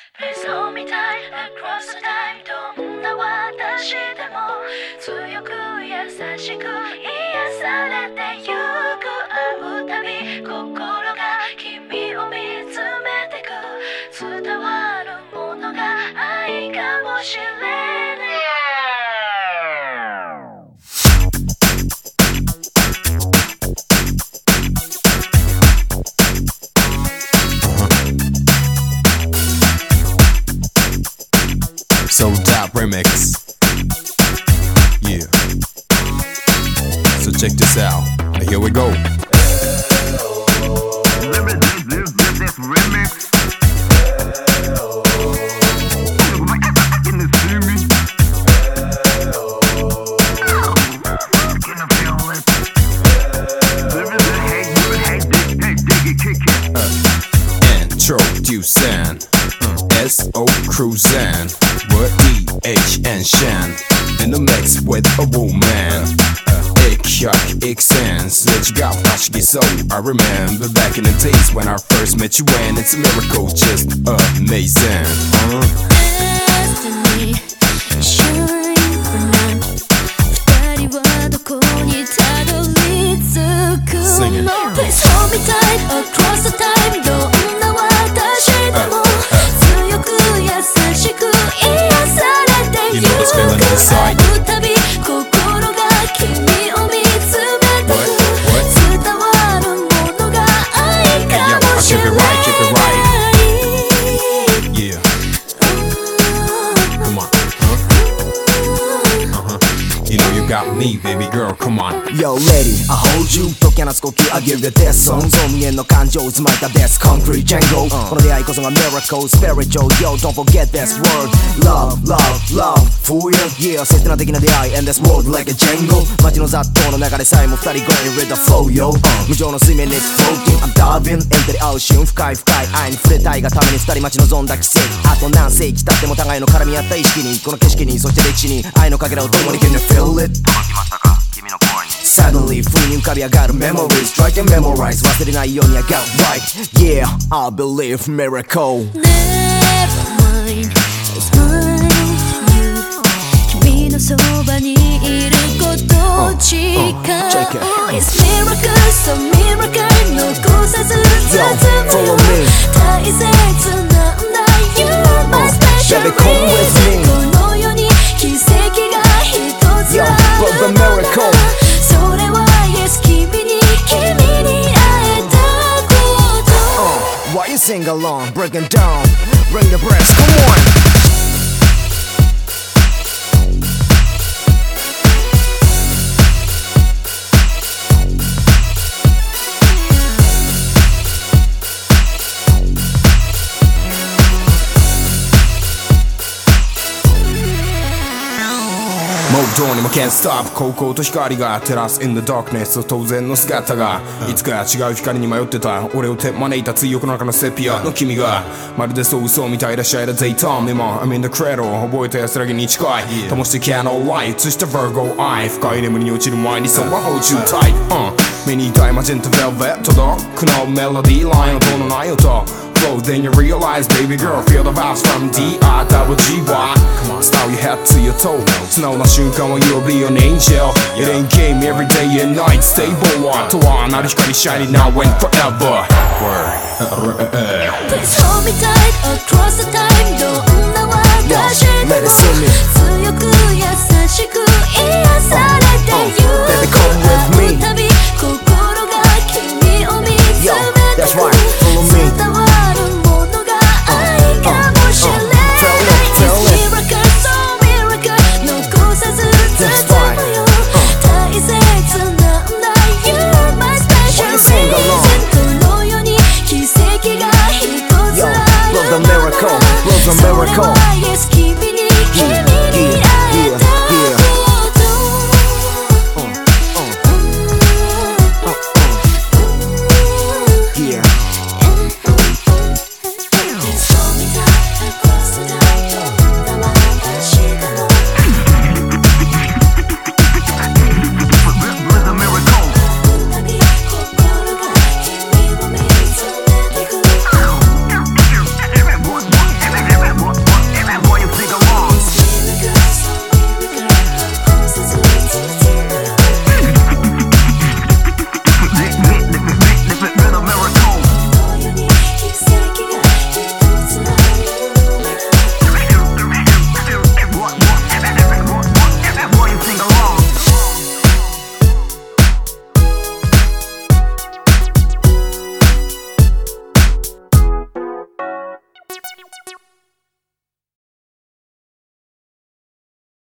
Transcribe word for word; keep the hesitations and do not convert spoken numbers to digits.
Please hold me tight across the time どんな私でも強く優しく癒されてゆく会うたび心が君を見つめてく伝わるものが愛かもしれない So Dap remix. Yeah. So check this out. Here we go. This, this, this, this remix. Can you see me? Can you feel it? This is a hate, you hate, dig, dig, dig it, kick it. Uh, introducing uh, S O cruising. What E H and Shan in the mix with a woman. Ik, yak, ik sense that you got flashy so I remember back in the days when I first met you and it's a miracle, just amazing. Uh. Destiny, shine bright. 二人はどこにたどり着くの Please hold me tight across the time どんな私でも強く優しく癒されてゆく会うたび心が君を見つめてく伝わるものが愛かもしれない Yeah. Come on. You know you got me, baby girl, come on. Yo, lady, I hold you 解き放つ呼吸 I give you this song ゾンビへの感情渦巻いた That's concrete Django、uh. この出会いこそが miracle spiritual Yo, don't forget this word Love, love, love for you Yeah, 切な的な出会い And this world like a Django 街の雑踏の流れさえも二人 going with the flow, yo、uh. 無情の水面 It's floating I'm diving into the ocean 深い深い愛に触れたいがために二人待ち望んだ奇跡あと何世紀経っても互いの絡み合った意識にこの景色にそして歴史に愛のかけらを共に Can you feel it? 届きましたか君の声に Suddenly, 不意に浮かび上がる memories Try to memorize 忘れないように I got right Yeah, I believe miracle Never mind It's mine You 君のそばにいることを誓う It's miracle, so miracle 残さず包む大切なんだ You're my special reason この世に奇跡が一つあるのならそれは Yes 君に君に会えたこと Why you sing along, breaking down Bring the breath, come on もうどうにも can't stop 高校と光が照らす in the darkness 当然の姿がいつか違う光に迷ってた俺を手招いた追憶の中のセピアの君がまるでそう嘘みたいらっしゃいだ daytime 今 I'm in the cradle 覚えた安らぎに近い灯して candle light 映した Virgo eye 深い眠りに落ちる前に So I hold you tight、uh、目に痛いマジェンタ velvet 届くのメロディーライン音のない音Then you realize, baby girl, feel the vibes from D I double G Y Come on, style your head to your toe 素直な瞬間は you'll be an angel It ain't game every day and night Stable とはなる光 shining now and forever Please hold me tight across the time どんな私でも強く優しく癒されてゆく会うたび心が君を見つめてく伝わるものが愛かもしれない It's miracle, so miracle 残さず包むよ大切なんだ You're my special reason この世に奇跡が一つあるのならそれは